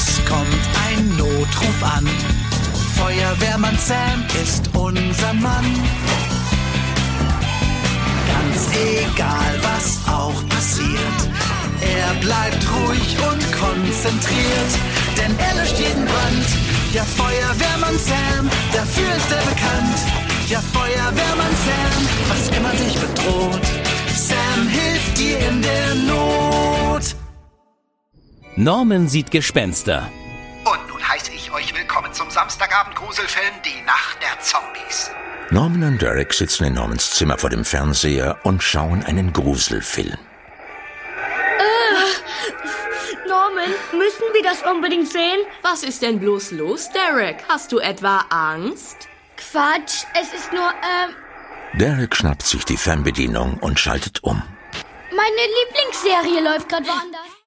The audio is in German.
Es kommt ein Notruf an. Feuerwehrmann Sam ist unser Mann. Ganz egal, was auch passiert, er bleibt ruhig und konzentriert, denn er löscht jeden Brand. Ja, Feuerwehrmann Sam, dafür ist er bekannt. Ja, Feuerwehrmann Sam, was immer dich bedroht, Sam hilft dir in der Not. Norman sieht Gespenster. Und nun heiße ich euch willkommen zum Samstagabend-Gruselfilm Die Nacht der Zombies. Norman und Derek sitzen in Normans Zimmer vor dem Fernseher und schauen einen Gruselfilm. Norman, müssen wir das unbedingt sehen? Was ist denn bloß los, Derek? Hast du etwa Angst? Quatsch, es ist nur, Derek schnappt sich die Fernbedienung und schaltet um. meine Lieblingsserie läuft gerade woanders.